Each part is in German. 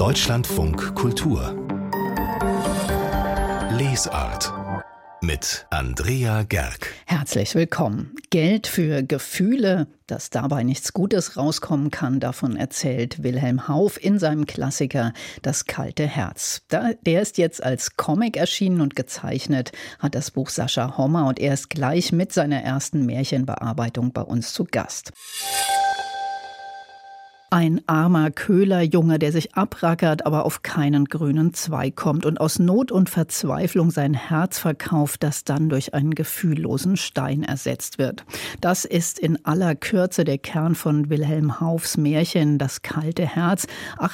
Deutschlandfunk Kultur Lesart mit Andrea Gerg. Herzlich willkommen. Geld für Gefühle, dass dabei nichts Gutes rauskommen kann, davon erzählt Wilhelm Hauff in seinem Klassiker Das kalte Herz. Der ist jetzt als Comic erschienen und gezeichnet hat das Buch Sascha Hommer und er ist gleich mit seiner ersten Märchenbearbeitung bei uns zu Gast. Ein armer Köhlerjunge, der sich abrackert, aber auf keinen grünen Zweig kommt und aus Not und Verzweiflung sein Herz verkauft, das dann durch einen gefühllosen Stein ersetzt wird. Das ist in aller Kürze der Kern von Wilhelm Hauffs Märchen Das kalte Herz,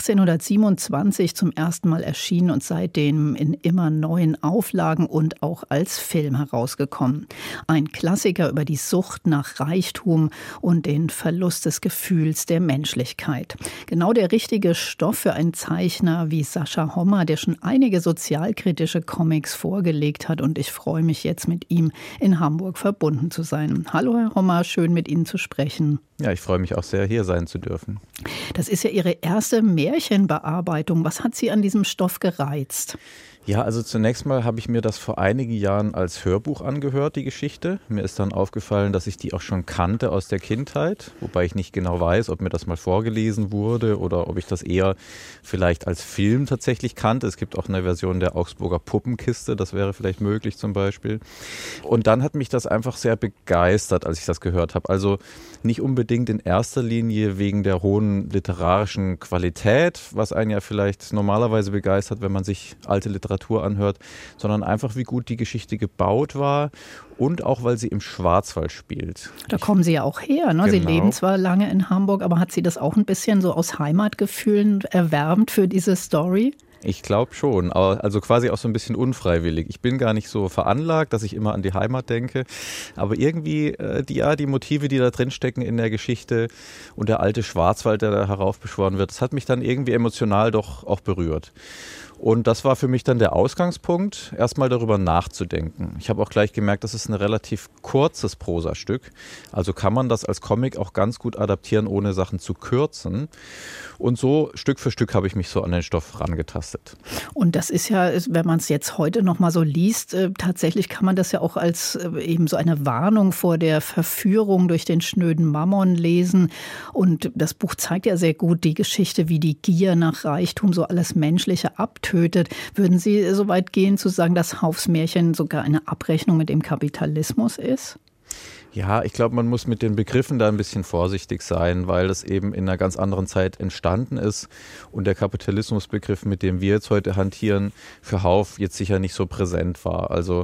1827 zum ersten Mal erschienen und seitdem in immer neuen Auflagen und auch als Film herausgekommen. Ein Klassiker über die Sucht nach Reichtum und den Verlust des Gefühls der Menschlichkeit. Genau der richtige Stoff für einen Zeichner wie Sascha Hommer, der schon einige sozialkritische Comics vorgelegt hat. Und ich freue mich jetzt mit ihm in Hamburg verbunden zu sein. Hallo Herr Hommer, schön mit Ihnen zu sprechen. Ja, ich freue mich auch sehr, hier sein zu dürfen. Das ist ja Ihre erste Märchenbearbeitung. Was hat Sie an diesem Stoff gereizt? Ja, also zunächst mal habe ich mir das vor einigen Jahren als Hörbuch angehört, die Geschichte. Mir ist dann aufgefallen, dass ich die auch schon kannte aus der Kindheit, wobei ich nicht genau weiß, ob mir das mal vorgelesen wurde oder ob ich das eher vielleicht als Film tatsächlich kannte. Es gibt auch eine Version der Augsburger Puppenkiste, das wäre vielleicht möglich zum Beispiel. Und dann hat mich das einfach sehr begeistert, als ich das gehört habe. Also nicht unbedingt in erster Linie wegen der hohen literarischen Qualität, was einen ja vielleicht normalerweise begeistert, wenn man sich alte Literatur anhört, sondern einfach, wie gut die Geschichte gebaut war und auch, weil sie im Schwarzwald spielt. Da kommen Sie ja auch her, ne? Genau. Sie leben zwar lange in Hamburg, aber hat Sie das auch ein bisschen so aus Heimatgefühlen erwärmt für diese Story? Ich glaube schon, also quasi auch so ein bisschen unfreiwillig. Ich bin gar nicht so veranlagt, dass ich immer an die Heimat denke, aber irgendwie die Motive, die da drin stecken in der Geschichte und der alte Schwarzwald, der da heraufbeschworen wird, das hat mich dann irgendwie emotional doch auch berührt. Und das war für mich dann der Ausgangspunkt, erstmal darüber nachzudenken. Ich habe auch gleich gemerkt, das ist ein relativ kurzes Prosastück. Also kann man das als Comic auch ganz gut adaptieren, ohne Sachen zu kürzen. Und so Stück für Stück habe ich mich so an den Stoff rangetastet. Und das ist ja, wenn man es jetzt heute noch mal so liest, tatsächlich kann man das ja auch als eben so eine Warnung vor der Verführung durch den schnöden Mammon lesen. Und das Buch zeigt ja sehr gut die Geschichte, wie die Gier nach Reichtum so alles Menschliche abtötet. Würden Sie so weit gehen zu sagen, dass Hauffs Märchen sogar eine Abrechnung mit dem Kapitalismus ist? Ja, ich glaube, man muss mit den Begriffen da ein bisschen vorsichtig sein, weil das eben in einer ganz anderen Zeit entstanden ist und der Kapitalismusbegriff, mit dem wir jetzt heute hantieren, für Hauff jetzt sicher nicht so präsent war. Also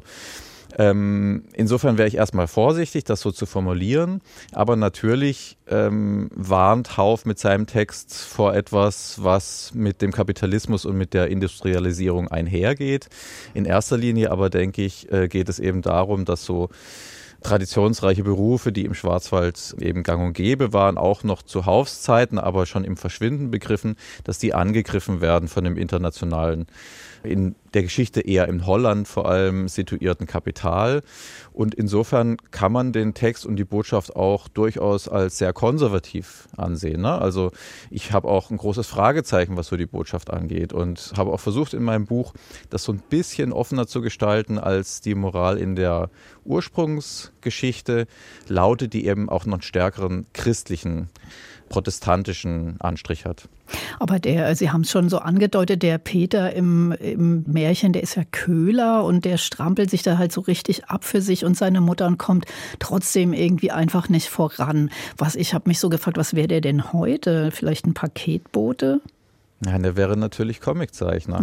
insofern wäre ich erstmal vorsichtig, das so zu formulieren, aber natürlich warnt Hauff mit seinem Text vor etwas, was mit dem Kapitalismus und mit der Industrialisierung einhergeht. In erster Linie aber, denke ich, geht es eben darum, dass so traditionsreiche Berufe, die im Schwarzwald eben gang und gäbe waren, auch noch zu Hauffs Zeiten, aber schon im Verschwinden begriffen, dass die angegriffen werden von dem internationalen, in der Geschichte eher in Holland vor allem situierten Kapital. Und insofern kann man den Text und die Botschaft auch durchaus als sehr konservativ ansehen, ne? Also ich habe auch ein großes Fragezeichen, was so die Botschaft angeht und habe auch versucht in meinem Buch, das so ein bisschen offener zu gestalten als die Moral in der Ursprungsgeschichte lautet, die eben auch noch einen stärkeren christlichen, protestantischen Anstrich hat. Aber Sie haben es schon so angedeutet, der Peter im Märchen, der ist ja Köhler und der strampelt sich da halt so richtig ab für sich und seine Mutter und kommt trotzdem irgendwie einfach nicht voran. Ich habe mich so gefragt, was wäre der denn heute? Vielleicht ein Paketbote? Ja, der wäre natürlich Comiczeichner.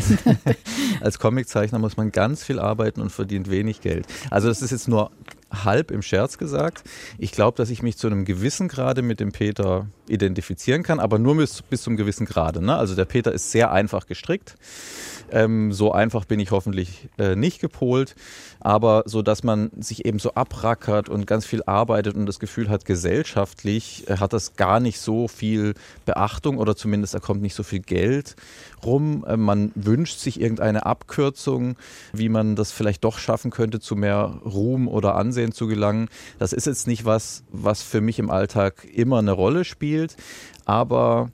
Als Comiczeichner muss man ganz viel arbeiten und verdient wenig Geld. Also das ist jetzt nur halb im Scherz gesagt. Ich glaube, dass ich mich zu einem gewissen Grade mit dem Peter identifizieren kann, aber nur bis zum gewissen Grade, ne? Also der Peter ist sehr einfach gestrickt. So einfach bin ich hoffentlich nicht gepolt, aber so, dass man sich eben so abrackert und ganz viel arbeitet und das Gefühl hat, gesellschaftlich hat das gar nicht so viel Beachtung oder zumindest da kommt nicht so viel Geld rum. Man wünscht sich irgendeine Abkürzung, wie man das vielleicht doch schaffen könnte, zu mehr Ruhm oder Ansehen zu gelangen. Das ist jetzt nicht was für mich im Alltag immer eine Rolle spielt, aber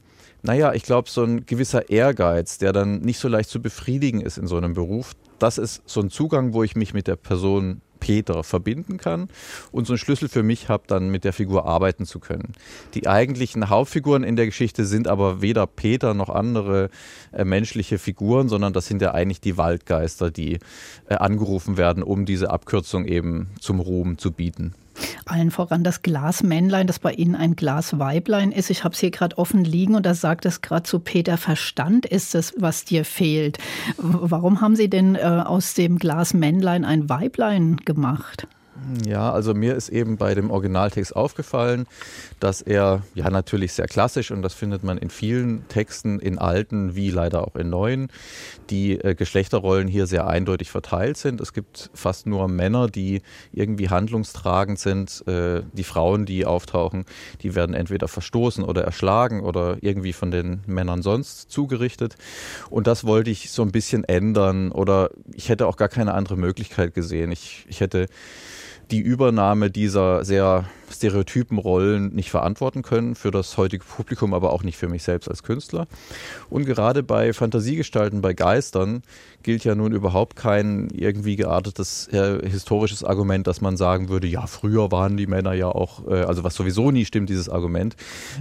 Naja, ich glaube, so ein gewisser Ehrgeiz, der dann nicht so leicht zu befriedigen ist in so einem Beruf, das ist so ein Zugang, wo ich mich mit der Person Peter verbinden kann und so einen Schlüssel für mich habe, dann mit der Figur arbeiten zu können. Die eigentlichen Hauptfiguren in der Geschichte sind aber weder Peter noch andere menschliche Figuren, sondern das sind ja eigentlich die Waldgeister, die angerufen werden, um diese Abkürzung eben zum Ruhm zu bieten. Allen voran das Glasmännlein, das bei Ihnen ein Glasweiblein ist. Ich habe es hier gerade offen liegen und da sagt es gerade zu Peter, Verstand ist es, was dir fehlt. Warum haben Sie denn aus dem Glasmännlein ein Weiblein gemacht? Ja, also mir ist eben bei dem Originaltext aufgefallen, dass er ja natürlich sehr klassisch, und das findet man in vielen Texten, in alten wie leider auch in neuen, die Geschlechterrollen hier sehr eindeutig verteilt sind. Es gibt fast nur Männer, die irgendwie handlungstragend sind. Die Frauen, die auftauchen, die werden entweder verstoßen oder erschlagen oder irgendwie von den Männern sonst zugerichtet. Und das wollte ich so ein bisschen ändern, oder ich hätte auch gar keine andere Möglichkeit gesehen. Ich hätte die Übernahme dieser sehr stereotypen Rollen nicht verantworten können, für das heutige Publikum, aber auch nicht für mich selbst als Künstler. Und gerade bei Fantasiegestalten, bei Geistern, gilt ja nun überhaupt kein irgendwie geartetes historisches Argument, dass man sagen würde, ja, früher waren die Männer ja auch, also was sowieso nie stimmt, dieses Argument,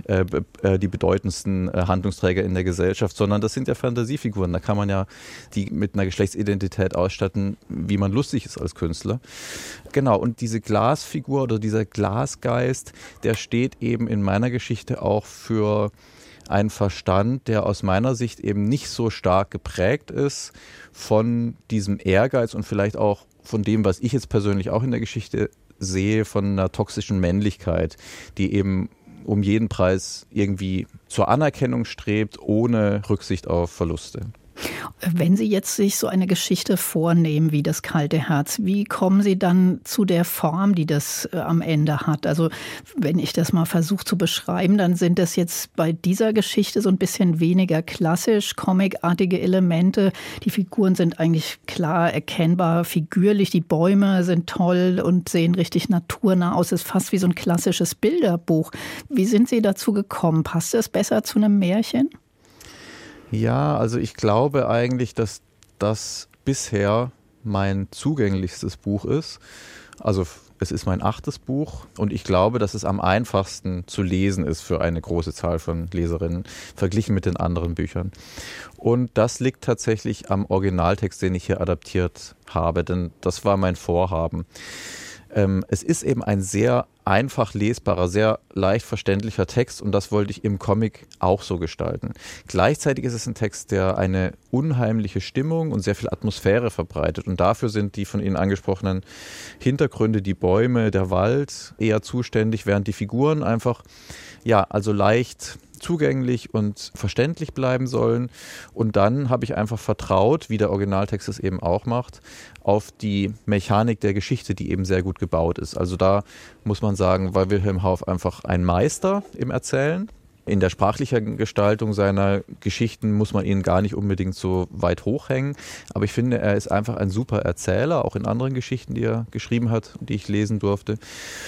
die bedeutendsten Handlungsträger in der Gesellschaft, sondern das sind ja Fantasiefiguren. Da kann man ja die mit einer Geschlechtsidentität ausstatten, wie man lustig ist als Künstler. Genau, und diese Glasfigur oder dieser Glasgeist, der steht eben in meiner Geschichte auch für einen Verstand, der aus meiner Sicht eben nicht so stark geprägt ist von diesem Ehrgeiz und vielleicht auch von dem, was ich jetzt persönlich auch in der Geschichte sehe, von einer toxischen Männlichkeit, die eben um jeden Preis irgendwie zur Anerkennung strebt, ohne Rücksicht auf Verluste. Wenn Sie jetzt sich so eine Geschichte vornehmen wie das kalte Herz, wie kommen Sie dann zu der Form, die das am Ende hat? Also wenn ich das mal versuche zu beschreiben, dann sind das jetzt bei dieser Geschichte so ein bisschen weniger klassisch, comicartige Elemente. Die Figuren sind eigentlich klar erkennbar, figürlich. Die Bäume sind toll und sehen richtig naturnah aus. Es ist fast wie so ein klassisches Bilderbuch. Wie sind Sie dazu gekommen? Passt das besser zu einem Märchen? Ja, also ich glaube eigentlich, dass das bisher mein zugänglichstes Buch ist. Also es ist mein 8. Buch und ich glaube, dass es am einfachsten zu lesen ist für eine große Zahl von Leserinnen, verglichen mit den anderen Büchern. Und das liegt tatsächlich am Originaltext, den ich hier adaptiert habe, denn das war mein Vorhaben. Es ist eben ein sehr einfach lesbarer, sehr leicht verständlicher Text und das wollte ich im Comic auch so gestalten. Gleichzeitig ist es ein Text, der eine unheimliche Stimmung und sehr viel Atmosphäre verbreitet und dafür sind die von Ihnen angesprochenen Hintergründe, die Bäume, der Wald eher zuständig, während die Figuren einfach, ja, also leicht zugänglich und verständlich bleiben sollen. Und dann habe ich einfach vertraut, wie der Originaltext es eben auch macht, auf die Mechanik der Geschichte, die eben sehr gut gebaut ist. Also da muss man sagen, war Wilhelm Hauff einfach ein Meister im Erzählen. In der sprachlichen Gestaltung seiner Geschichten muss man ihn gar nicht unbedingt so weit hochhängen. Aber ich finde, er ist einfach ein super Erzähler, auch in anderen Geschichten, die er geschrieben hat, die ich lesen durfte.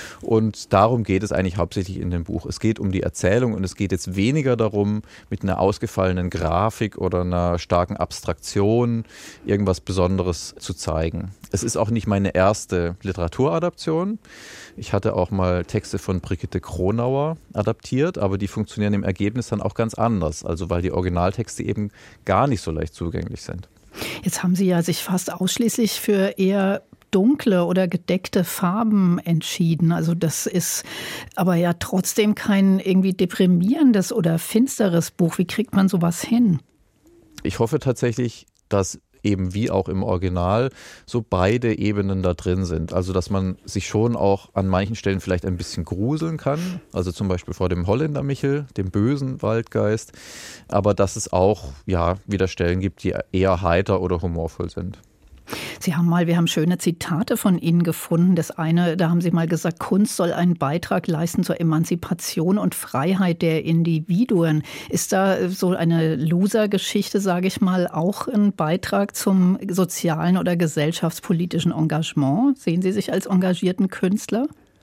Und darum geht es eigentlich hauptsächlich in dem Buch. Es geht um die Erzählung und es geht jetzt weniger darum, mit einer ausgefallenen Grafik oder einer starken Abstraktion irgendwas Besonderes zu zeigen. Es ist auch nicht meine erste Literaturadaption. Ich hatte auch mal Texte von Brigitte Kronauer adaptiert, aber die funktionieren im Ergebnis dann auch ganz anders, also weil die Originaltexte eben gar nicht so leicht zugänglich sind. Jetzt haben Sie ja sich fast ausschließlich für eher dunkle oder gedeckte Farben entschieden. Also das ist aber ja trotzdem kein irgendwie deprimierendes oder finsteres Buch. Wie kriegt man sowas hin? Ich hoffe tatsächlich, dass eben wie auch im Original so beide Ebenen da drin sind. Also dass man sich schon auch an manchen Stellen vielleicht ein bisschen gruseln kann. Also zum Beispiel vor dem Holländer Michel, dem bösen Waldgeist. Aber dass es auch wieder Stellen gibt, die eher heiter oder humorvoll sind. Wir haben schöne Zitate von Ihnen gefunden. Das eine, da haben Sie mal gesagt, Kunst soll einen Beitrag leisten zur Emanzipation und Freiheit der Individuen. Ist da so eine Loser-Geschichte, sage ich mal, auch ein Beitrag zum sozialen oder gesellschaftspolitischen Engagement? Sehen Sie sich als engagierten Künstler?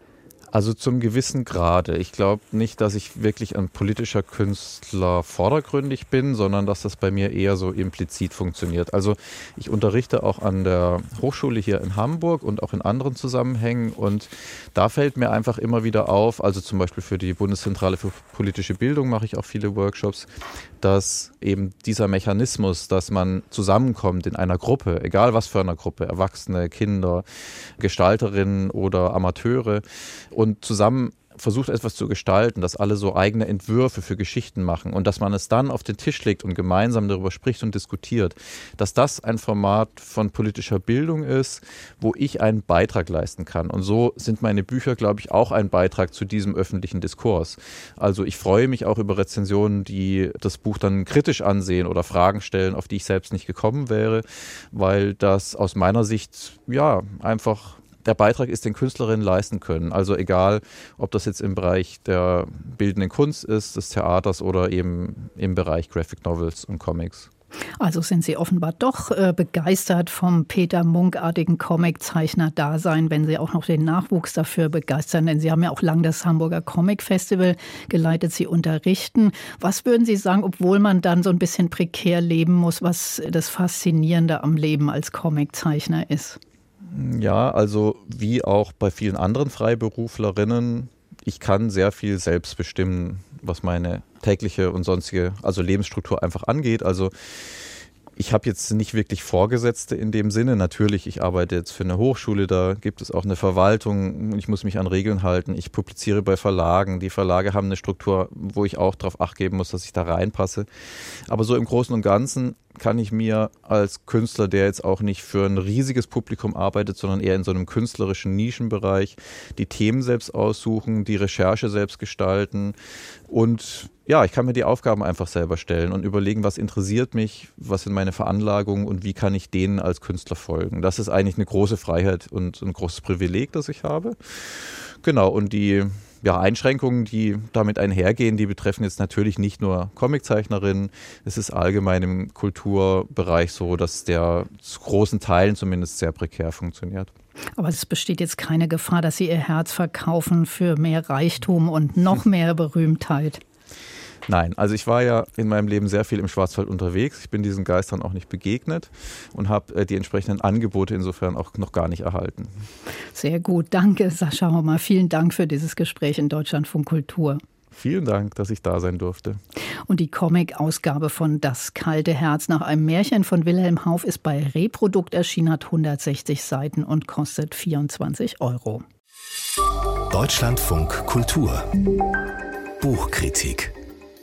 Also zum gewissen Grade. Ich glaube nicht, dass ich wirklich ein politischer Künstler vordergründig bin, sondern dass das bei mir eher so implizit funktioniert. Also ich unterrichte auch an der Hochschule hier in Hamburg und auch in anderen Zusammenhängen und da fällt mir einfach immer wieder auf, also zum Beispiel für die Bundeszentrale für politische Bildung mache ich auch viele Workshops, dass eben dieser Mechanismus, dass man zusammenkommt in einer Gruppe, egal was für eine Gruppe, Erwachsene, Kinder, Gestalterinnen oder Amateure, und zusammen versucht etwas zu gestalten, dass alle so eigene Entwürfe für Geschichten machen und dass man es dann auf den Tisch legt und gemeinsam darüber spricht und diskutiert, dass das ein Format von politischer Bildung ist, wo ich einen Beitrag leisten kann. Und so sind meine Bücher, glaube ich, auch ein Beitrag zu diesem öffentlichen Diskurs. Also ich freue mich auch über Rezensionen, die das Buch dann kritisch ansehen oder Fragen stellen, auf die ich selbst nicht gekommen wäre, weil das aus meiner Sicht ja einfach der Beitrag ist, den Künstlerinnen leisten können. Also egal, ob das jetzt im Bereich der bildenden Kunst ist, des Theaters oder eben im Bereich Graphic Novels und Comics. Also sind Sie offenbar doch begeistert vom Peter Munk-artigen Comiczeichner-Dasein, wenn Sie auch noch den Nachwuchs dafür begeistern. Denn Sie haben ja auch lange das Hamburger Comic Festival geleitet, Sie unterrichten. Was würden Sie sagen, obwohl man dann so ein bisschen prekär leben muss, was das Faszinierende am Leben als Comiczeichner ist? Ja, also wie auch bei vielen anderen Freiberuflerinnen, ich kann sehr viel selbst bestimmen, was meine tägliche und sonstige, also Lebensstruktur einfach angeht. Also ich habe jetzt nicht wirklich Vorgesetzte in dem Sinne. Natürlich, ich arbeite jetzt für eine Hochschule, da gibt es auch eine Verwaltung. Ich muss mich an Regeln halten. Ich publiziere bei Verlagen. Die Verlage haben eine Struktur, wo ich auch darauf Acht geben muss, dass ich da reinpasse. Aber so im Großen und Ganzen kann ich mir als Künstler, der jetzt auch nicht für ein riesiges Publikum arbeitet, sondern eher in so einem künstlerischen Nischenbereich, die Themen selbst aussuchen, die Recherche selbst gestalten und ja, ich kann mir die Aufgaben einfach selber stellen und überlegen, was interessiert mich, was sind meine Veranlagungen und wie kann ich denen als Künstler folgen. Das ist eigentlich eine große Freiheit und ein großes Privileg, das ich habe. Genau, und die Einschränkungen, die damit einhergehen, die betreffen jetzt natürlich nicht nur Comiczeichnerinnen. Es ist allgemein im Kulturbereich so, dass der zu großen Teilen zumindest sehr prekär funktioniert. Aber es besteht jetzt keine Gefahr, dass Sie Ihr Herz verkaufen für mehr Reichtum und noch mehr Berühmtheit? Nein, also ich war ja in meinem Leben sehr viel im Schwarzwald unterwegs. Ich bin diesen Geistern auch nicht begegnet und habe die entsprechenden Angebote insofern auch noch gar nicht erhalten. Sehr gut, danke Sascha Hommer. Vielen Dank für dieses Gespräch in Deutschlandfunk Kultur. Vielen Dank, dass ich da sein durfte. Und die Comic-Ausgabe von Das kalte Herz nach einem Märchen von Wilhelm Hauff ist bei Reprodukt erschienen, hat 160 Seiten und kostet 24 €. Deutschlandfunk Kultur Buchkritik.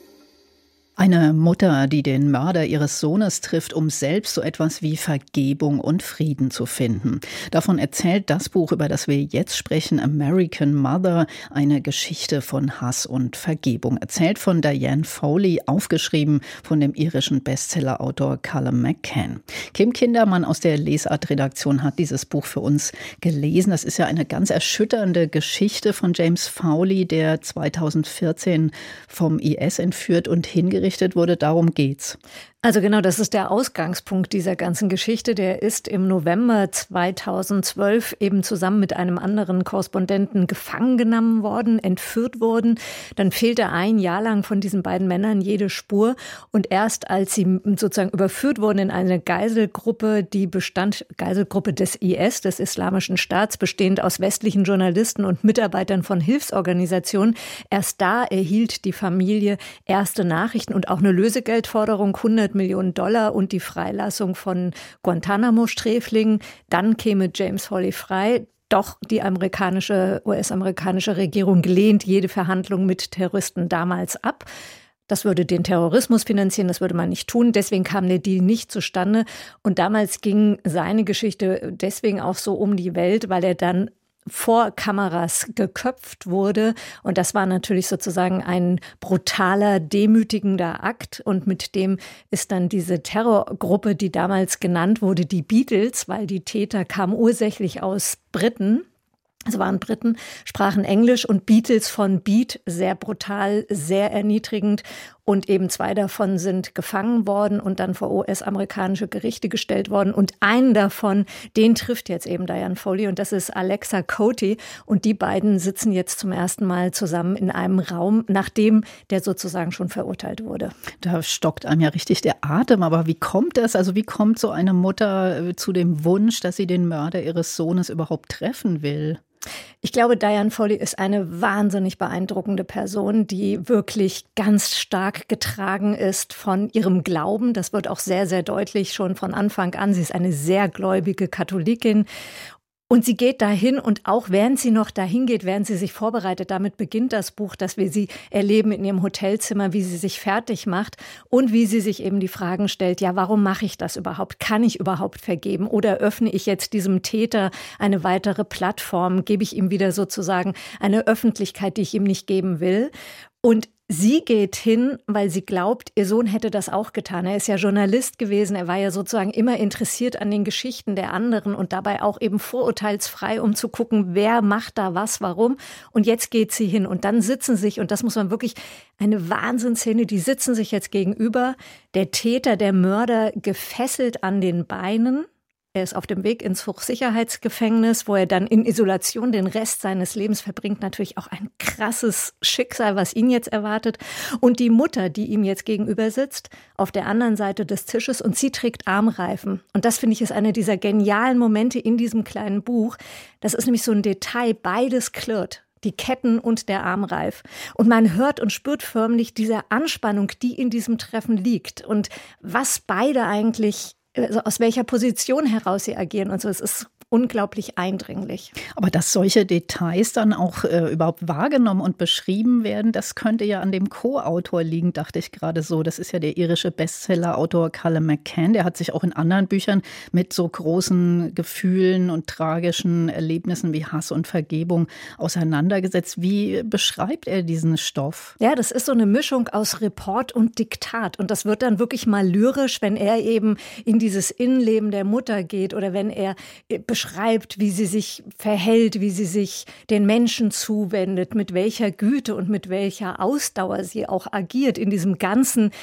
Eine Mutter, die den Mörder ihres Sohnes trifft, um selbst so etwas wie Vergebung und Frieden zu finden. Davon erzählt das Buch, über das wir jetzt sprechen, American Mother, eine Geschichte von Hass und Vergebung. Erzählt von Diane Foley, aufgeschrieben von dem irischen Bestsellerautor Callum McCann. Kim Kindermann aus der Lesart-Redaktion hat dieses Buch für uns gelesen. Das ist ja eine ganz erschütternde Geschichte von James Foley, der 2014 vom IS entführt und hingerichtet wurde. Darum geht's. Also genau, das ist der Ausgangspunkt dieser ganzen Geschichte. Der ist im November 2012 eben zusammen mit einem anderen Korrespondenten gefangen genommen worden, entführt worden. Dann fehlte ein Jahr lang von diesen beiden Männern jede Spur. Und erst als sie sozusagen überführt wurden in eine Geiselgruppe, Geiselgruppe des IS, des Islamischen Staats, bestehend aus westlichen Journalisten und Mitarbeitern von Hilfsorganisationen, erst da erhielt die Familie erste Nachrichten und auch eine Lösegeldforderung, 100 Millionen $, und die Freilassung von Guantanamo-Sträflingen. Dann käme James Foley frei. Doch die US-amerikanische Regierung lehnt jede Verhandlung mit Terroristen damals ab. Das würde den Terrorismus finanzieren, das würde man nicht tun. Deswegen kam der Deal nicht zustande. Und damals ging seine Geschichte deswegen auch so um die Welt, weil er dann vor Kameras geköpft wurde. Und das war natürlich sozusagen ein brutaler, demütigender Akt. Und mit dem ist dann diese Terrorgruppe, die damals genannt wurde, die Beatles, weil die Täter kamen ursächlich aus Briten. Es waren Briten, sprachen Englisch und Beatles von Beat, sehr brutal, sehr erniedrigend. Und eben 2 davon sind gefangen worden und dann vor US-amerikanische Gerichte gestellt worden. Und einen davon, den trifft jetzt eben Diane Foley und das ist Alexa Coty. Und die beiden sitzen jetzt zum ersten Mal zusammen in einem Raum, nachdem der sozusagen schon verurteilt wurde. Da stockt einem ja richtig der Atem. Aber wie kommt das? Also wie kommt so eine Mutter zu dem Wunsch, dass sie den Mörder ihres Sohnes überhaupt treffen will? Ich glaube, Diane Foley ist eine wahnsinnig beeindruckende Person, die wirklich ganz stark getragen ist von ihrem Glauben. Das wird auch sehr, sehr deutlich schon von Anfang an. Sie ist eine sehr gläubige Katholikin. Und sie geht dahin und auch während sie noch dahin geht, während sie sich vorbereitet, damit beginnt das Buch, dass wir sie erleben in ihrem Hotelzimmer, wie sie sich fertig macht und wie sie sich eben die Fragen stellt, ja, warum mache ich das überhaupt? Kann ich überhaupt vergeben? Oder öffne ich jetzt diesem Täter eine weitere Plattform? Gebe ich ihm wieder sozusagen eine Öffentlichkeit, die ich ihm nicht geben will? Und sie geht hin, weil sie glaubt, ihr Sohn hätte das auch getan. Er ist ja Journalist gewesen. Er war ja sozusagen immer interessiert an den Geschichten der anderen und dabei auch eben vorurteilsfrei, um zu gucken, wer macht da was, warum. Und jetzt geht sie hin und dann sitzen sich, und das muss man wirklich, eine Wahnsinnsszene, die sitzen sich jetzt gegenüber. Der Täter, der Mörder, gefesselt an den Beinen. Er ist auf dem Weg ins Hochsicherheitsgefängnis, wo er dann in Isolation den Rest seines Lebens verbringt. Natürlich auch ein krasses Schicksal, was ihn jetzt erwartet. Und die Mutter, die ihm jetzt gegenüber sitzt, auf der anderen Seite des Tisches und sie trägt Armreifen. Und das, finde ich, ist einer dieser genialen Momente in diesem kleinen Buch. Das ist nämlich so ein Detail, beides klirrt. Die Ketten und der Armreif. Und man hört und spürt förmlich diese Anspannung, die in diesem Treffen liegt. Und was beide eigentlich, also aus welcher Position heraus sie agieren und so. Es ist unglaublich eindringlich. Aber dass solche Details dann auch überhaupt wahrgenommen und beschrieben werden, das könnte ja an dem Co-Autor liegen, dachte ich gerade so. Das ist ja der irische Bestseller-Autor Callum McCann. Der hat sich auch in anderen Büchern mit so großen Gefühlen und tragischen Erlebnissen wie Hass und Vergebung auseinandergesetzt. Wie beschreibt er diesen Stoff? Ja, das ist so eine Mischung aus Report und Diktat. Und das wird dann wirklich mal lyrisch, wenn er eben in dieses Innenleben der Mutter geht oder wenn er beschreibt, wie sie sich verhält, wie sie sich den Menschen zuwendet, mit welcher Güte und mit welcher Ausdauer sie auch agiert in diesem ganzen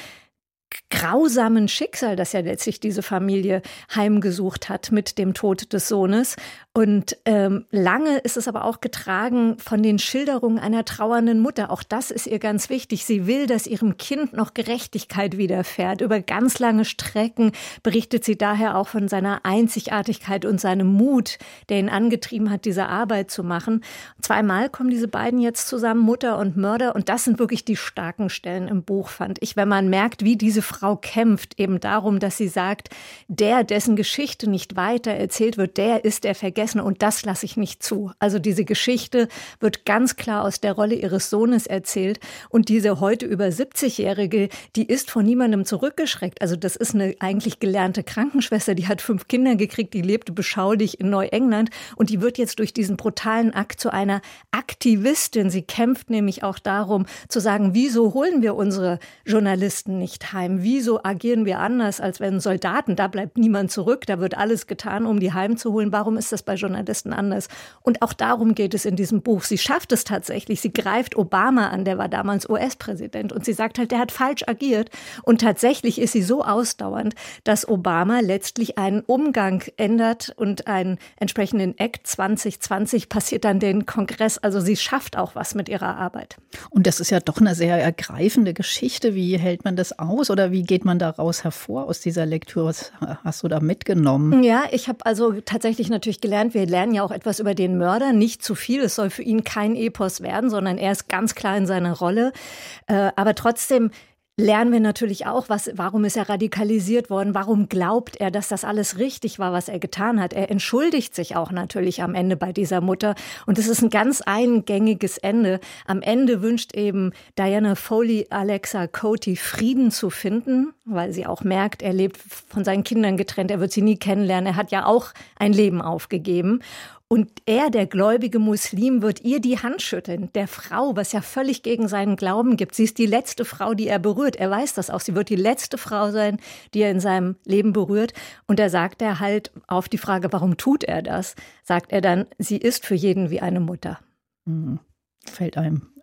grausamen Schicksal, das ja letztlich diese Familie heimgesucht hat mit dem Tod des Sohnes. Und lange ist es aber auch getragen von den Schilderungen einer trauernden Mutter. Auch das ist ihr ganz wichtig. Sie will, dass ihrem Kind noch Gerechtigkeit widerfährt. Über ganz lange Strecken berichtet sie daher auch von seiner Einzigartigkeit und seinem Mut, der ihn angetrieben hat, diese Arbeit zu machen. 2-mal kommen diese beiden jetzt zusammen, Mutter und Mörder. Und das sind wirklich die starken Stellen im Buch, fand ich. Wenn man merkt, wie diese Frau kämpft, eben darum, dass sie sagt, dessen Geschichte nicht weiter erzählt wird, der ist der Vergessene und das lasse ich nicht zu. Also diese Geschichte wird ganz klar aus der Rolle ihres Sohnes erzählt und diese heute über 70-Jährige, die ist von niemandem zurückgeschreckt. Also das ist eine eigentlich gelernte Krankenschwester, die hat 5 Kinder gekriegt, die lebte beschaulich in Neuengland und die wird jetzt durch diesen brutalen Akt zu einer Aktivistin. Sie kämpft nämlich auch darum zu sagen, wieso holen wir unsere Journalisten nicht heim? Wieso agieren wir anders, als wenn Soldaten, da bleibt niemand zurück, da wird alles getan, um die heimzuholen. Warum ist das bei Journalisten anders? Und auch darum geht es in diesem Buch. Sie schafft es tatsächlich. Sie greift Obama an, der war damals US-Präsident. Und sie sagt halt, der hat falsch agiert. Und tatsächlich ist sie so ausdauernd, dass Obama letztlich einen Umgang ändert und einen entsprechenden Act 2020 passiert dann den Kongress. Also sie schafft auch was mit ihrer Arbeit. Und das ist ja doch eine sehr ergreifende Geschichte. Wie hält man das aus? Oder wie geht man daraus hervor aus dieser Lektüre? Was hast du da mitgenommen? Ja, ich habe also tatsächlich natürlich gelernt, wir lernen ja auch etwas über den Mörder, nicht zu viel. Es soll für ihn kein Epos werden, sondern er ist ganz klar in seiner Rolle. Aber trotzdem lernen wir natürlich auch, warum ist er radikalisiert worden? Warum glaubt er, dass das alles richtig war, was er getan hat? Er entschuldigt sich auch natürlich am Ende bei dieser Mutter. Und es ist ein ganz eingängiges Ende. Am Ende wünscht eben Diana Foley Alexa Coty Frieden zu finden, weil sie auch merkt, er lebt von seinen Kindern getrennt. Er wird sie nie kennenlernen. Er hat ja auch ein Leben aufgegeben. Und er, der gläubige Muslim, wird ihr die Hand schütteln, der Frau, was ja völlig gegen seinen Glauben gibt. Sie ist die letzte Frau, die er berührt. Er weiß das auch. Sie wird die letzte Frau sein, die er in seinem Leben berührt. Und da sagt er halt auf die Frage, warum tut er das, sagt er dann, sie ist für jeden wie eine Mutter. Fällt einem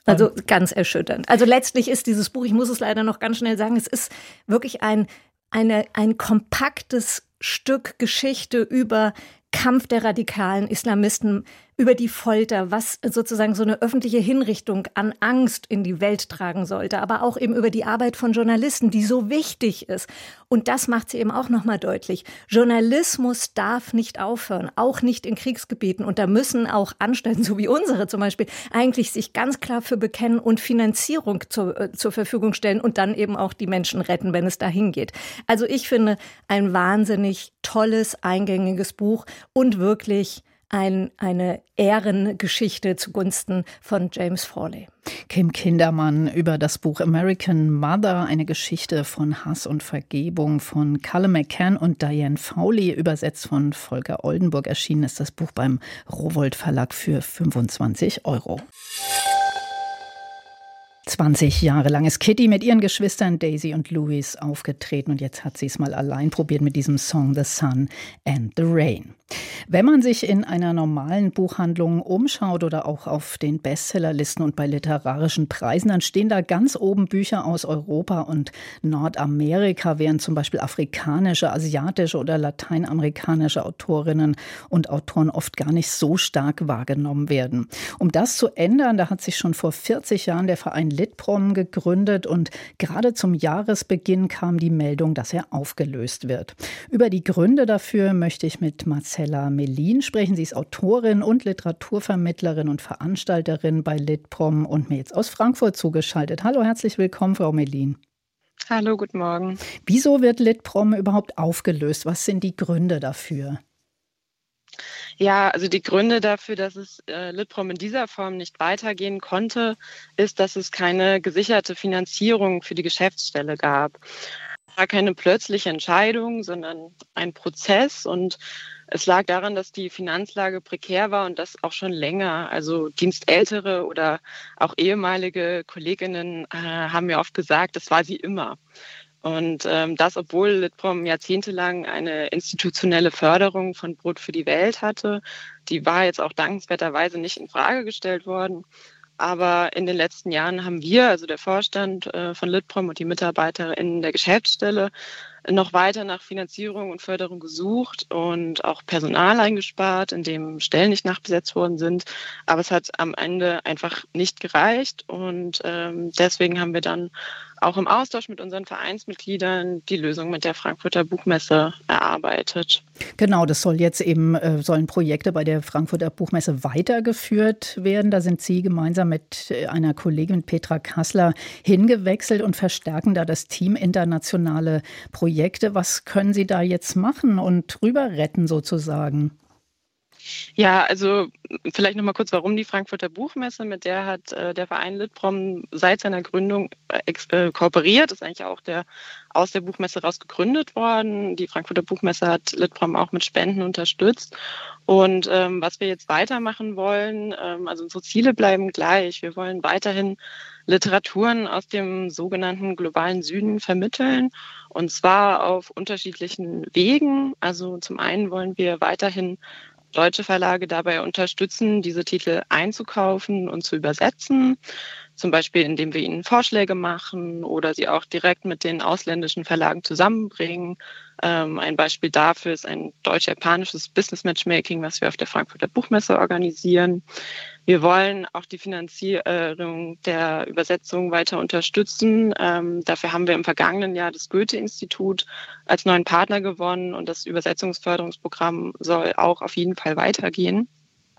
Also ganz erschütternd. Also letztlich ist dieses Buch, ich muss es leider noch ganz schnell sagen, es ist wirklich ein kompaktes Stück Geschichte über Kampf der radikalen Islamisten, über die Folter, was sozusagen so eine öffentliche Hinrichtung an Angst in die Welt tragen sollte, aber auch eben über die Arbeit von Journalisten, die so wichtig ist. Und das macht sie eben auch nochmal deutlich. Journalismus darf nicht aufhören, auch nicht in Kriegsgebieten. Und da müssen auch Anstalten, so wie unsere zum Beispiel, eigentlich sich ganz klar für bekennen und Finanzierung zur Verfügung stellen und dann eben auch die Menschen retten, wenn es dahin geht. Also ich finde, ein wahnsinnig tolles, eingängiges Buch und wirklich eine Ehrengeschichte zugunsten von James Foley. Kim Kindermann über das Buch American Mother, eine Geschichte von Hass und Vergebung von Callum McCann und Diane Fowley, übersetzt von Volker Oldenburg. Erschienen ist das Buch beim Rowohlt Verlag für 25 €. 20 Jahre lang ist Kitty mit ihren Geschwistern Daisy und Louis aufgetreten und jetzt hat sie es mal allein probiert mit diesem Song The Sun and the Rain. Wenn man sich in einer normalen Buchhandlung umschaut oder auch auf den Bestsellerlisten und bei literarischen Preisen, dann stehen da ganz oben Bücher aus Europa und Nordamerika, während zum Beispiel afrikanische, asiatische oder lateinamerikanische Autorinnen und Autoren oft gar nicht so stark wahrgenommen werden. Um das zu ändern, da hat sich schon vor 40 Jahren der Verein Litprom gegründet und gerade zum Jahresbeginn kam die Meldung, dass er aufgelöst wird. Über die Gründe dafür möchte ich mit Marcella Melin sprechen. Sie ist Autorin und Literaturvermittlerin und Veranstalterin bei Litprom und mir jetzt aus Frankfurt zugeschaltet. Hallo, herzlich willkommen, Frau Melin. Hallo, guten Morgen. Wieso wird Litprom überhaupt aufgelöst? Was sind die Gründe dafür? Ja, also die Gründe dafür, dass es Litprom in dieser Form nicht weitergehen konnte, ist, dass es keine gesicherte Finanzierung für die Geschäftsstelle gab. Es war keine plötzliche Entscheidung, sondern ein Prozess und es lag daran, dass die Finanzlage prekär war und das auch schon länger. Also dienstältere oder auch ehemalige Kolleginnen haben mir oft gesagt, das war sie immer. Und das, obwohl Litprom jahrzehntelang eine institutionelle Förderung von Brot für die Welt hatte. Die war jetzt auch dankenswerterweise nicht in Frage gestellt worden. Aber in den letzten Jahren haben wir, also der Vorstand von Litprom und die MitarbeiterInnen der Geschäftsstelle, noch weiter nach Finanzierung und Förderung gesucht und auch Personal eingespart, indem Stellen nicht nachbesetzt worden sind. Aber es hat am Ende einfach nicht gereicht und deswegen haben wir dann auch im Austausch mit unseren Vereinsmitgliedern die Lösung mit der Frankfurter Buchmesse erarbeitet. Genau, das soll jetzt eben, sollen Projekte bei der Frankfurter Buchmesse weitergeführt werden. Da sind Sie gemeinsam mit einer Kollegin Petra Kassler hingewechselt und verstärken da das Team internationale Projekte. Was können Sie da jetzt machen und rüber retten sozusagen? Ja, also vielleicht noch mal kurz, warum die Frankfurter Buchmesse, mit der hat der Verein Litprom seit seiner Gründung kooperiert, ist eigentlich auch aus der Buchmesse raus gegründet worden. Die Frankfurter Buchmesse hat Litprom auch mit Spenden unterstützt. Und was wir jetzt weitermachen wollen, also unsere Ziele bleiben gleich. Wir wollen weiterhin Literaturen aus dem sogenannten globalen Süden vermitteln und zwar auf unterschiedlichen Wegen. Also zum einen wollen wir weiterhin deutsche Verlage dabei unterstützen, diese Titel einzukaufen und zu übersetzen. Zum Beispiel, indem wir ihnen Vorschläge machen oder sie auch direkt mit den ausländischen Verlagen zusammenbringen. Ein Beispiel dafür ist ein deutsch-japanisches Business Matchmaking, was wir auf der Frankfurter Buchmesse organisieren. Wir wollen auch die Finanzierung der Übersetzung weiter unterstützen. Dafür haben wir im vergangenen Jahr das Goethe-Institut als neuen Partner gewonnen und das Übersetzungsförderungsprogramm soll auch auf jeden Fall weitergehen.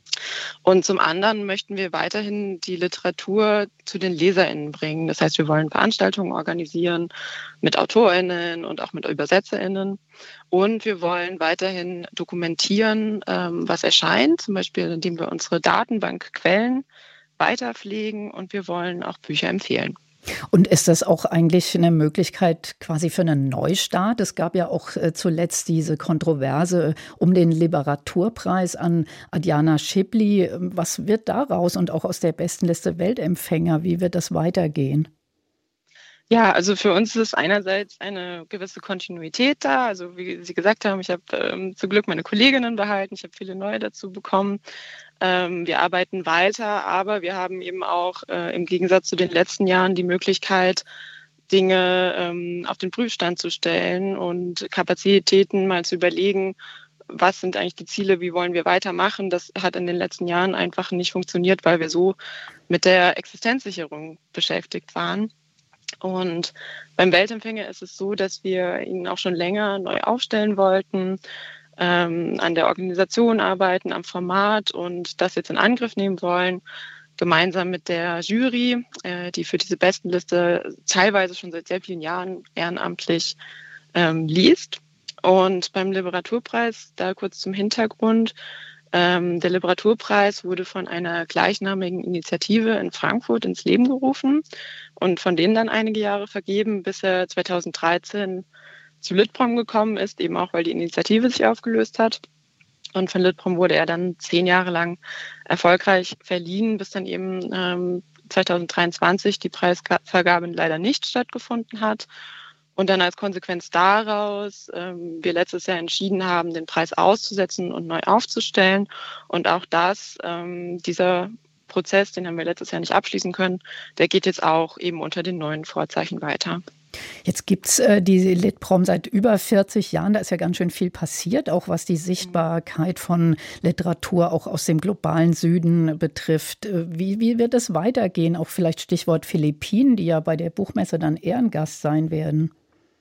Und zum anderen möchten wir weiterhin die Literatur zu den LeserInnen bringen. Das heißt, wir wollen Veranstaltungen organisieren mit AutorInnen und auch mit ÜbersetzerInnen. Und wir wollen weiterhin dokumentieren, was erscheint, zum Beispiel indem wir unsere Datenbankquellen weiterpflegen und wir wollen auch Bücher empfehlen. Und ist das auch eigentlich eine Möglichkeit quasi für einen Neustart? Es gab ja auch zuletzt diese Kontroverse um den Literaturpreis an Adriana Schippli. Was wird daraus und auch aus der Bestenliste Weltempfänger? Wie wird das weitergehen? Ja, also für uns ist einerseits eine gewisse Kontinuität da. Also wie Sie gesagt haben, ich habe zum Glück meine Kolleginnen behalten, ich habe viele neue dazu bekommen. Wir arbeiten weiter, aber wir haben eben auch im Gegensatz zu den letzten Jahren die Möglichkeit, Dinge auf den Prüfstand zu stellen und Kapazitäten mal zu überlegen, was sind eigentlich die Ziele, wie wollen wir weitermachen. Das hat in den letzten Jahren einfach nicht funktioniert, weil wir so mit der Existenzsicherung beschäftigt waren. Und beim Weltempfänger ist es so, dass wir ihn auch schon länger neu aufstellen wollten, an der Organisation arbeiten, am Format und das jetzt in Angriff nehmen wollen, gemeinsam mit der Jury, die für diese Bestenliste teilweise schon seit sehr vielen Jahren ehrenamtlich liest. Und beim Literaturpreis, da kurz zum Hintergrund, der Literaturpreis wurde von einer gleichnamigen Initiative in Frankfurt ins Leben gerufen und von denen dann einige Jahre vergeben, bis er 2013 zu Litprom gekommen ist, eben auch, weil die Initiative sich aufgelöst hat. Und von Litprom wurde er dann 10 Jahre lang erfolgreich verliehen, bis dann eben 2023 die Preisvergabe leider nicht stattgefunden hat. Und dann als Konsequenz daraus wir letztes Jahr entschieden haben, den Preis auszusetzen und neu aufzustellen. Und auch dieser Prozess, den haben wir letztes Jahr nicht abschließen können, der geht jetzt auch eben unter den neuen Vorzeichen weiter. Jetzt gibt es die Litprom seit über 40 Jahren. Da ist ja ganz schön viel passiert, auch was die Sichtbarkeit von Literatur auch aus dem globalen Süden betrifft. Wie wird es weitergehen? Auch vielleicht Stichwort Philippinen, die ja bei der Buchmesse dann Ehrengast sein werden.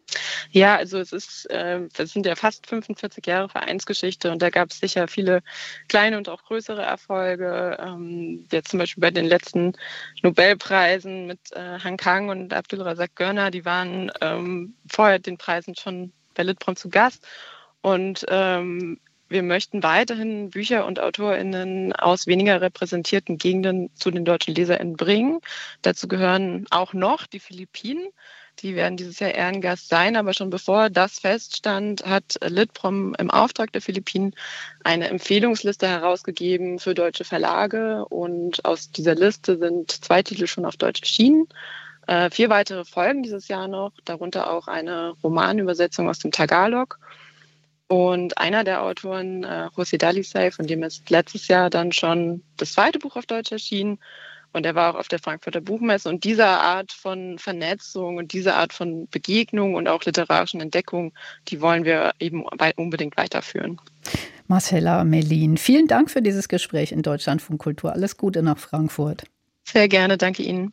Ja, also das sind ja fast 45 Jahre Vereinsgeschichte und da gab es sicher viele kleine und auch größere Erfolge. Jetzt zum Beispiel bei den letzten Nobelpreisen mit Han Kang und Abdulrazak Gurna, die waren vorher den Preisen schon bei Litprom zu Gast. Und wir möchten weiterhin Bücher und AutorInnen aus weniger repräsentierten Gegenden zu den deutschen LeserInnen bringen. Dazu gehören auch noch die Philippinen. Die werden dieses Jahr Ehrengast sein, aber schon bevor das feststand, hat Litprom im Auftrag der Philippinen eine Empfehlungsliste herausgegeben für deutsche Verlage und aus dieser Liste sind 2 Titel schon auf Deutsch erschienen. 4 weitere folgen dieses Jahr noch, darunter auch eine Romanübersetzung aus dem Tagalog. Und einer der Autoren, José Dalisay, von dem ist letztes Jahr dann schon das 2. Buch auf Deutsch erschienen. Und er war auch auf der Frankfurter Buchmesse. Und diese Art von Vernetzung und diese Art von Begegnung und auch literarischen Entdeckung, die wollen wir eben unbedingt weiterführen. Marcella Mellin, vielen Dank für dieses Gespräch in Deutschlandfunk Kultur. Alles Gute nach Frankfurt. Sehr gerne, danke Ihnen.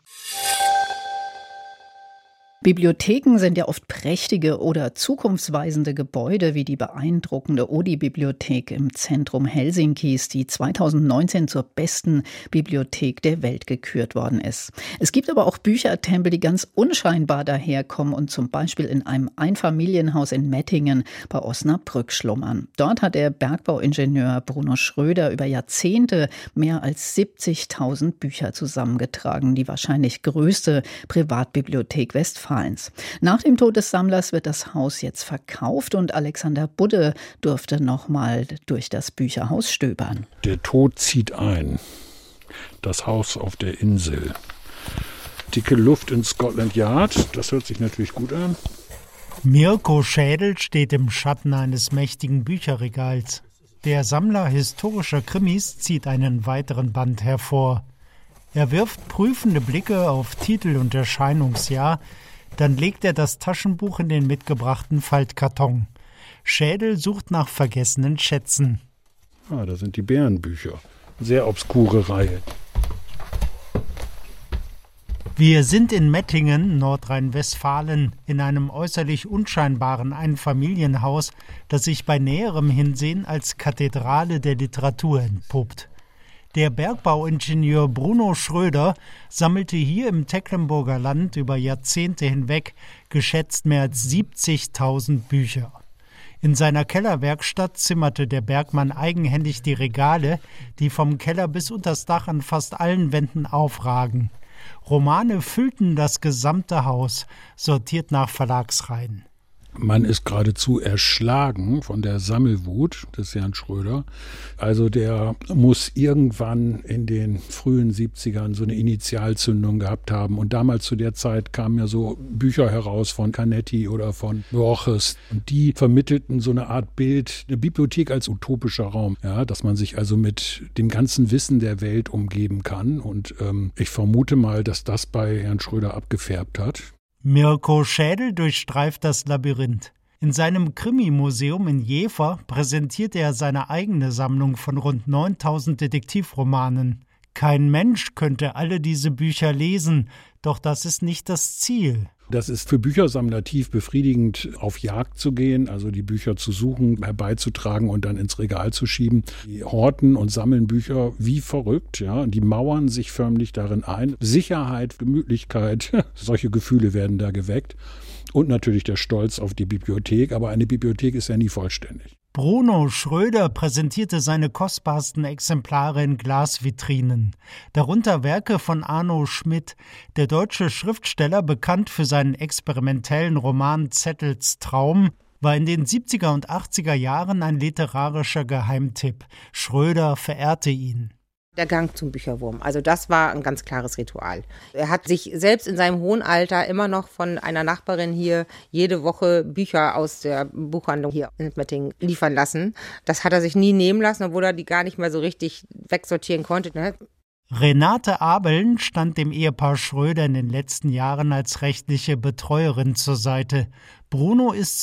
Bibliotheken sind ja oft prächtige oder zukunftsweisende Gebäude wie die beeindruckende Oodi-Bibliothek im Zentrum Helsinkis, die 2019 zur besten Bibliothek der Welt gekürt worden ist. Es gibt aber auch Büchertempel, die ganz unscheinbar daherkommen und zum Beispiel in einem Einfamilienhaus in Mettingen bei Osnabrück schlummern. Dort hat der Bergbauingenieur Bruno Schröder über Jahrzehnte mehr als 70.000 Bücher zusammengetragen, die wahrscheinlich größte Privatbibliothek Westfalens. Nach dem Tod des Sammlers wird das Haus jetzt verkauft und Alexander Budde durfte nochmal durch das Bücherhaus stöbern. Der Tod zieht ein. Das Haus auf der Insel. Dicke Luft in Scotland Yard, das hört sich natürlich gut an. Mirko Schädel steht im Schatten eines mächtigen Bücherregals. Der Sammler historischer Krimis zieht einen weiteren Band hervor. Er wirft prüfende Blicke auf Titel und Erscheinungsjahr, dann legt er das Taschenbuch in den mitgebrachten Faltkarton. Schädel sucht nach vergessenen Schätzen. Da sind die Bärenbücher. Sehr obskure Reihe. Wir sind in Mettingen, Nordrhein-Westfalen, in einem äußerlich unscheinbaren Einfamilienhaus, das sich bei näherem Hinsehen als Kathedrale der Literatur entpuppt. Der Bergbauingenieur Bruno Schröder sammelte hier im Tecklenburger Land über Jahrzehnte hinweg geschätzt mehr als 70.000 Bücher. In seiner Kellerwerkstatt zimmerte der Bergmann eigenhändig die Regale, die vom Keller bis unters Dach an fast allen Wänden aufragen. Romane füllten das gesamte Haus, sortiert nach Verlagsreihen. Man ist geradezu erschlagen von der Sammelwut des Herrn Schröder. Also der muss irgendwann in den frühen 70ern so eine Initialzündung gehabt haben. Und damals zu der Zeit kamen ja so Bücher heraus von Canetti oder von Borges. Und die vermittelten so eine Art Bild, eine Bibliothek als utopischer Raum. Ja, dass man sich also mit dem ganzen Wissen der Welt umgeben kann. Und ich vermute mal, dass das bei Herrn Schröder abgefärbt hat. Mirko Schädel durchstreift das Labyrinth. In seinem Krimi-Museum in Jever präsentiert er seine eigene Sammlung von rund 9000 Detektivromanen. Kein Mensch könnte alle diese Bücher lesen, doch das ist nicht das Ziel. Das ist für Büchersammler tief befriedigend, auf Jagd zu gehen, also die Bücher zu suchen, herbeizutragen und dann ins Regal zu schieben. Die horten und sammeln Bücher wie verrückt, ja. Die mauern sich förmlich darin ein. Sicherheit, Gemütlichkeit, solche Gefühle werden da geweckt. Und natürlich der Stolz auf die Bibliothek, aber eine Bibliothek ist ja nie vollständig. Bruno Schröder präsentierte seine kostbarsten Exemplare in Glasvitrinen. Darunter Werke von Arno Schmidt, der deutsche Schriftsteller, bekannt für seinen experimentellen Roman Zettels Traum, war in den 70er und 80er Jahren ein literarischer Geheimtipp. Schröder verehrte ihn. Der Gang zum Bücherwurm. Also das war ein ganz klares Ritual. Er hat sich selbst in seinem hohen Alter immer noch von einer Nachbarin hier jede Woche Bücher aus der Buchhandlung hier in Mettingen liefern lassen. Das hat er sich nie nehmen lassen, obwohl er die gar nicht mehr so richtig wegsortieren konnte. Ne? Renate Abeln stand dem Ehepaar Schröder in den letzten Jahren als rechtliche Betreuerin zur Seite. Bruno ist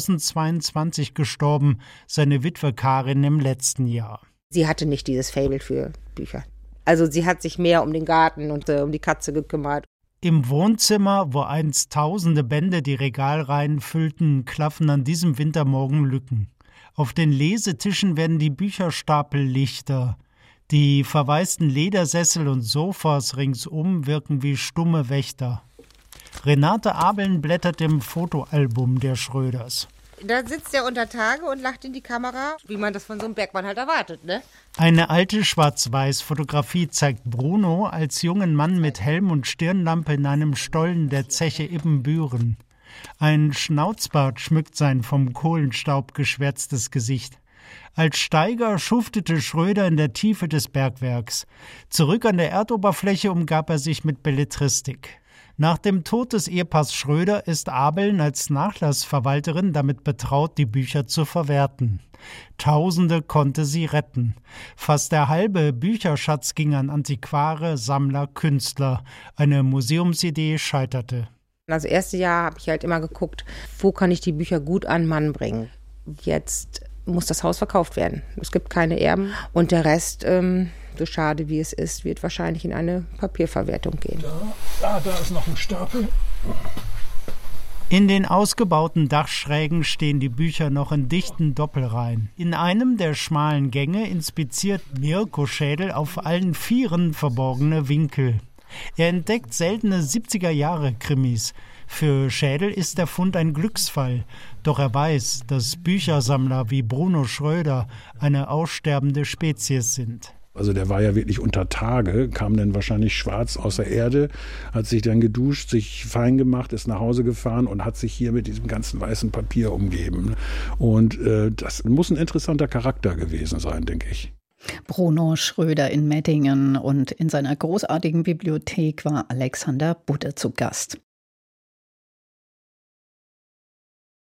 2022 gestorben, seine Witwe Karin im letzten Jahr. Sie hatte nicht dieses Faible für Bücher. Also sie hat sich mehr um den Garten und um die Katze gekümmert. Im Wohnzimmer, wo einst tausende Bände die Regalreihen füllten, klaffen an diesem Wintermorgen Lücken. Auf den Lesetischen werden die Bücherstapel lichter. Die verwaisten Ledersessel und Sofas ringsum wirken wie stumme Wächter. Renate Abeln blättert im Fotoalbum der Schröders. Da sitzt er unter Tage und lacht in die Kamera, wie man das von so einem Bergmann halt erwartet, ne? Eine alte Schwarz-Weiß-Fotografie zeigt Bruno als jungen Mann mit Helm und Stirnlampe in einem Stollen der Zeche Ibbenbüren. Ein Schnauzbart schmückt sein vom Kohlenstaub geschwärztes Gesicht. Als Steiger schuftete Schröder in der Tiefe des Bergwerks. Zurück an der Erdoberfläche umgab er sich mit Belletristik. Nach dem Tod des Ehepaars Schröder ist Abeln als Nachlassverwalterin damit betraut, die Bücher zu verwerten. Tausende konnte sie retten. Fast der halbe Bücherschatz ging an Antiquare, Sammler, Künstler. Eine Museumsidee scheiterte. Also das erste Jahr habe ich halt immer geguckt, wo kann ich die Bücher gut an den Mann bringen. Jetzt muss das Haus verkauft werden. Es gibt keine Erben und der Rest, so schade wie es ist, wird wahrscheinlich in eine Papierverwertung gehen. Da ist noch ein Stapel. In den ausgebauten Dachschrägen stehen die Bücher noch in dichten Doppelreihen. In einem der schmalen Gänge inspiziert Mirko Schädel auf allen Vieren verborgene Winkel. Er entdeckt seltene 70er-Jahre-Krimis. Für Schädel ist der Fund ein Glücksfall. Doch er weiß, dass Büchersammler wie Bruno Schröder eine aussterbende Spezies sind. Also der war ja wirklich unter Tage, kam dann wahrscheinlich schwarz aus der Erde, hat sich dann geduscht, sich fein gemacht, ist nach Hause gefahren und hat sich hier mit diesem ganzen weißen Papier umgeben. Und das muss ein interessanter Charakter gewesen sein, denke ich. Bruno Schröder in Mettingen und in seiner großartigen Bibliothek war Alexander Budde zu Gast.